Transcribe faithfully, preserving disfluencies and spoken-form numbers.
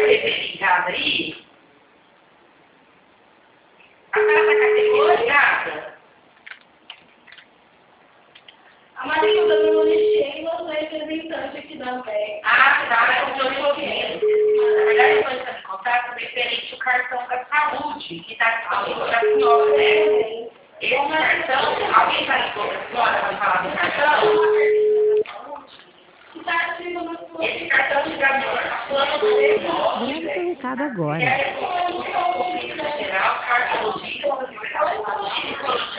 receber em casa aí? A senhora está com a T V ligada? A Maria da Dona Sheila é representante aqui da Ambev. Ah, tá, eu estou te ouvindo. Na verdade, eu estou entrando em contato referente ao cartão da saúde, que está disponível para a senhora, né? Esse cartão, alguém está em conta da senhora para falar do cartão? Está ativo no plano. Esse cartão de gasolina está plano do negócio. Vamos pro recado Que agora. é o Conselho Federal, cardiologista,